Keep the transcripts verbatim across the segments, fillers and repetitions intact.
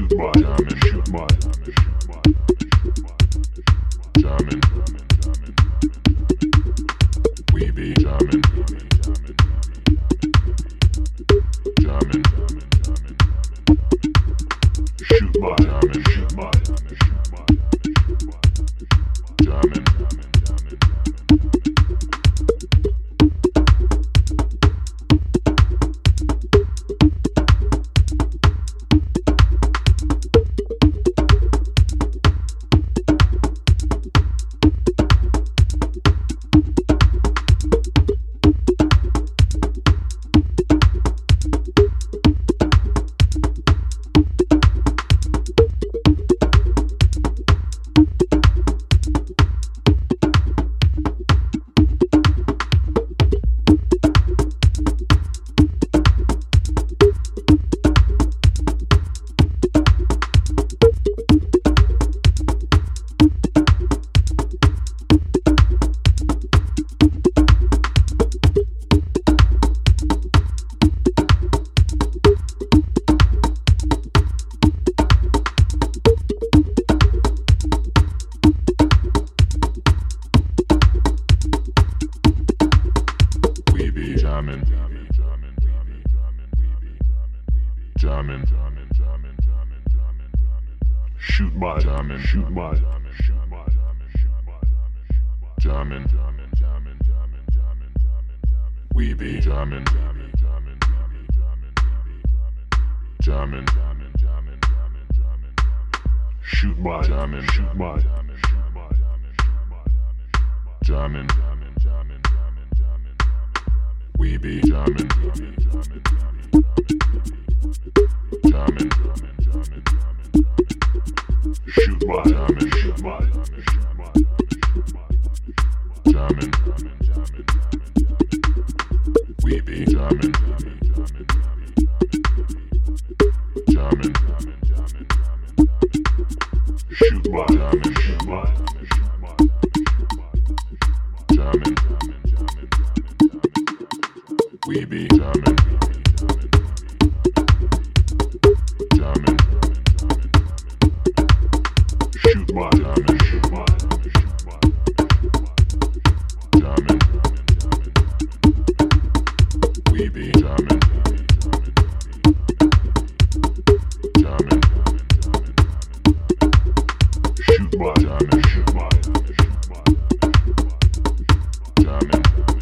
my diamond, shoot my diamond. We be diamond, diamond. Shoot my diamond, shoot my diamond. Diamond, diamond, diamond, diamond, diamond, diamond, shoot my diamond, shoot my diamond, shoot my diamond, shoot my diamond, diamond, diamond, diamond, diamond, diamond, diamond, diamond. We be diamond, diamond, diamond, diamond, diamond, diamond, diamond, diamond, diamond, diamond, diamond, diamond. Shoot my diamond, shoot my diamond, shoot my diamond, diamond, diamond, diamond, diamond, diamond, diamond. We be diamond, diamond, diamond, diamond, diamond. Diamond, diamond, diamond, diamond, diamond. Shoot my diamond, shoot my diamond, shoot my diamond, diamond, diamond, diamond, diamond. We be diamond, diamond, diamond, diamond, diamond, diamond, diamond, diamond, diamond. Shoot my diamond, shoot my diamond, shoot my diamond, diamond, diamond, diamond, diamond. We be diamond. Shoot my diamond, shoot my diamond, we be diamond, diamond, shoot my diamond, shoot my diamond,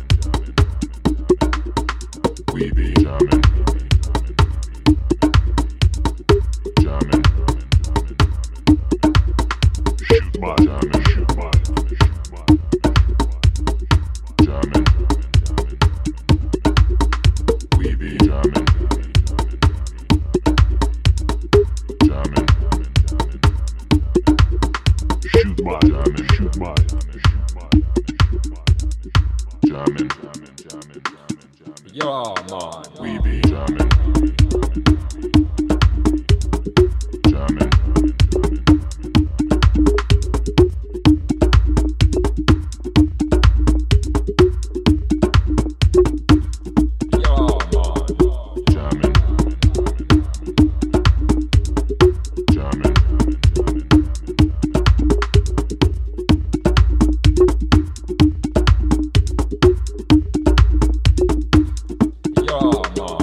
we be diamond, diamond. Shoot my diamond, shoot my diamond, we be diamond, diamond. Shoot my diamond, shoot my diamond, yeah, man. We be diamond, diamond. Yeah, man.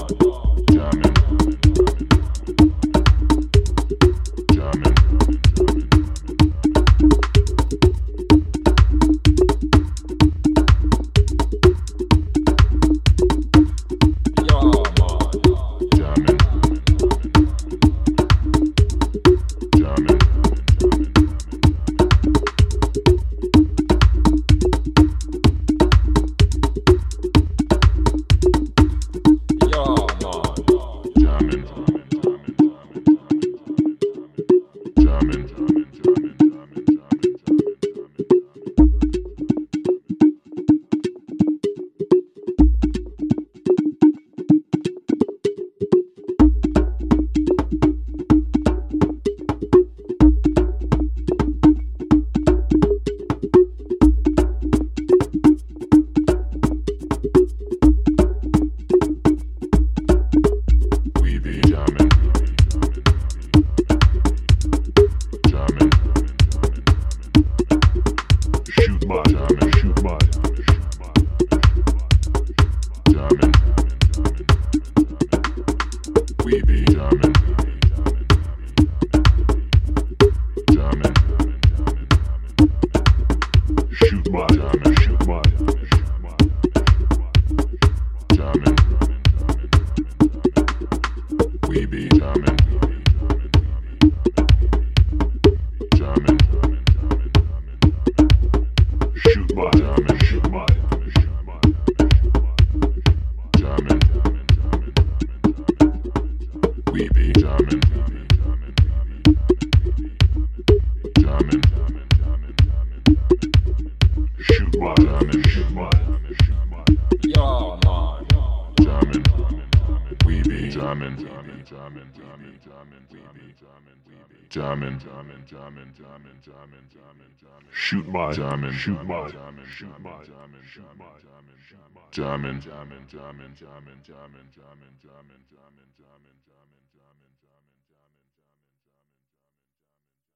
Yeah, man. Jamming, we be jamming, jamming, jamming, jamming, jamming, jamming, jamming, jamming, jamming, jamming, jamming, jamming, jamming. Shoot my, jamming, shoot my, jamming, shoot my, jamming, shoot my, jamming, jamming, jamming, jamming, jamming, jamming, jamming, jamming, jamming, jamming, jamming, jamming.